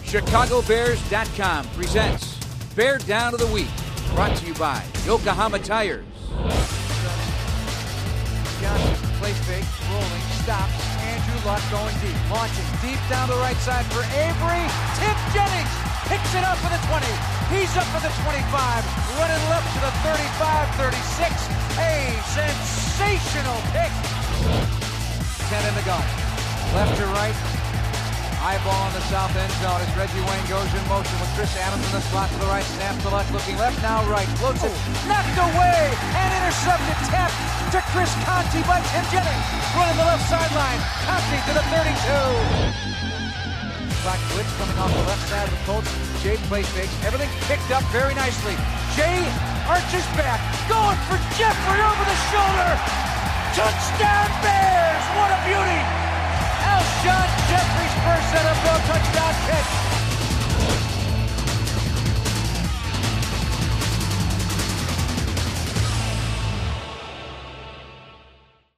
ChicagoBears.com presents Bear Down of the Week, brought to you by Yokohama Tires. Johnson, play fake, rolling, stops. Andrew Luck going deep, launching deep down the right side for Avery. Tim Jennings picks it up for the 20. He's up for the 25, running left to the 35-36. A sensational pick. 10 in the gun. Left to right. Eyeball in the south end zone as Reggie Wayne goes in motion with Chris Adams in the slot to the right. Snap to left, looking left, now right. Floats it, knocked away, and intercepted. Tap to Chris Conti by Tim Jennings. Running the left sideline. Conti to the 32. Clock blitz coming off the left side of the Colts. Jay play fakes. Everything picked up very nicely. Jay arches back. Going for Jeffrey over the shoulder. Touchdown Bears! What a beauty! Alshon Jeffrey's first NFL touchdown catch.